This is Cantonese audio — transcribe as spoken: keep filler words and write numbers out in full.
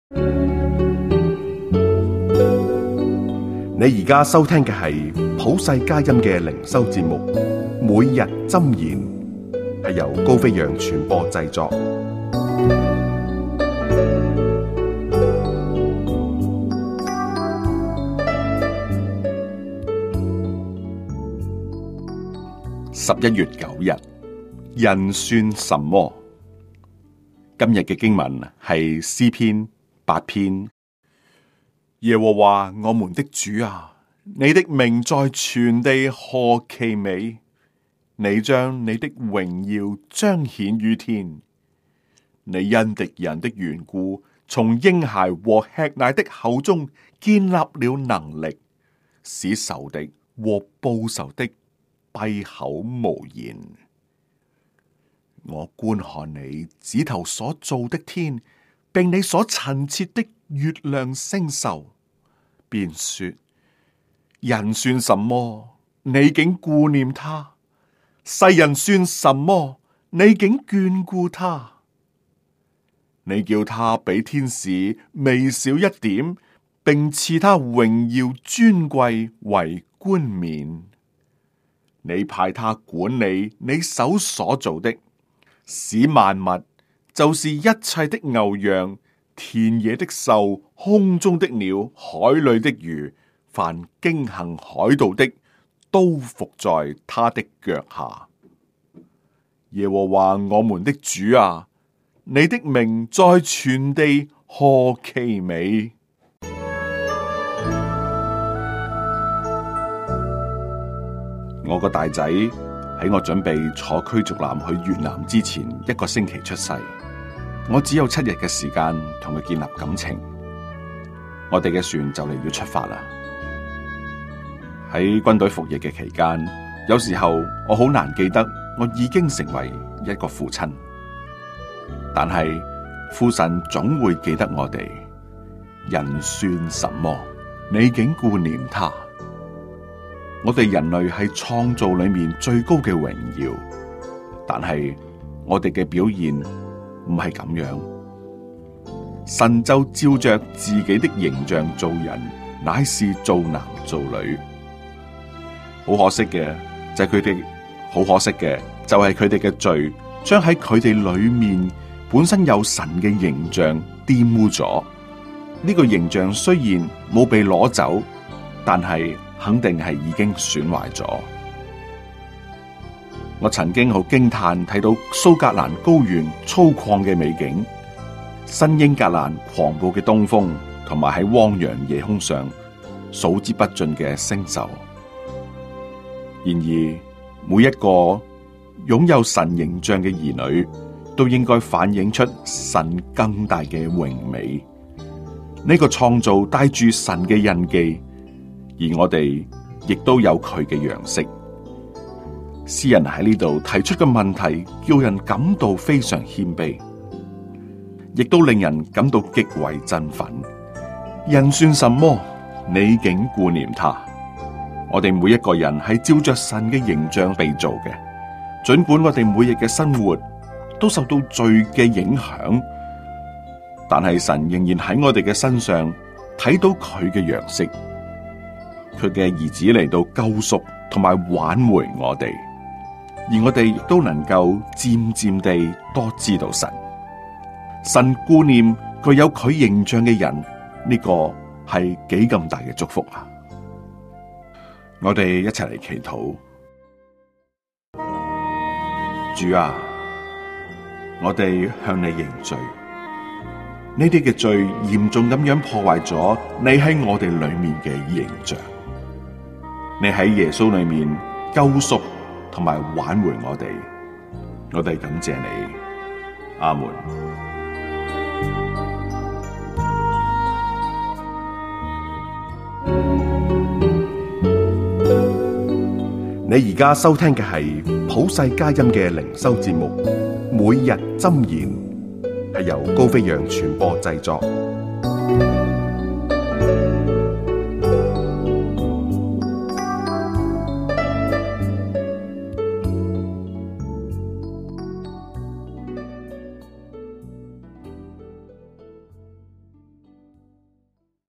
你而家收聽嘅係普世佳音嘅靈修節目，每日箴言，係由高飛揚傳播製作。十一月九日，人算什麼？今日嘅經文係詩篇八篇。耶和華我們的主啊，你的名在全地何其美！你將你的榮耀彰顯於天。你因敵人的緣故，從嬰孩和吃奶的口中建立了能力，使仇敵和報仇的閉口無言。我觀看你指頭所造的天，並你所陳設的月亮星宿，便說：人算什麼？你竟顧念他；世人算什麼？你竟眷顧他。你叫他比天使微小一點，並賜他榮耀尊貴為冠冕。你派他管理你手所造的，使萬物，就是一切的牛羊、田野的獸、空中的鳥、海裏的魚，凡經行海道的，都伏在他的腳下。耶和華我們的主啊，你的名在全地何其美！我個大仔喺我準備坐驅逐艦去越南之前一個星期出世，我只有七日嘅時間同佢建立感情。我哋嘅船就嚟要出發啦。喺軍隊服役嘅期間，有時候我好難記得我已經成為一個父親，但係父神總會記得我哋。人算什麼？你竟顧念他。我哋人類係創造裏面最高嘅榮耀，但係我哋嘅表現唔係咁樣。神就照着自己的形象造人，乃是造男造女。好可惜嘅就係佢哋，好可惜嘅就係佢哋嘅罪，將喺佢哋裏面本身有神嘅形象玷污咗。呢個形象雖然冇被攞走，但係肯定係已經損壞咗。我曾經好驚嘆睇到蘇格蘭高原粗獷嘅美景，新英格蘭狂暴嘅東風，同埋喺汪洋夜空上數之不盡嘅星宿。然而，每一個擁有神形象嘅兒女，都應該反映出神更大嘅榮美。呢個創造帶住神嘅印記，而我哋亦都有佢嘅樣式。詩人喺呢度提出嘅問題，叫人感到非常謙卑，亦都令人感到極為振奮。人算什麼？你竟顧念他。我哋每一個人係照着神嘅形象被造嘅，盡管我哋每日嘅生活都受到罪嘅影響，但係神仍然喺我哋嘅身上睇到佢嘅樣式。佢嘅兒子嚟到救贖同埋挽回我哋，而我哋亦都能夠漸漸地多知道神。神顧念具有佢形象嘅人，呢個係幾咁大嘅祝福啊！我哋一齊嚟祈禱。主啊，我哋向你認罪，呢啲嘅罪嚴重咁樣破壞咗你喺我哋裏面嘅形象。你喺耶穌裏面救贖同埋挽回我哋，我哋感謝你。阿門。你而家收聽嘅係普世佳音嘅靈修節目《每日箴言》，係由高飛揚傳播製作。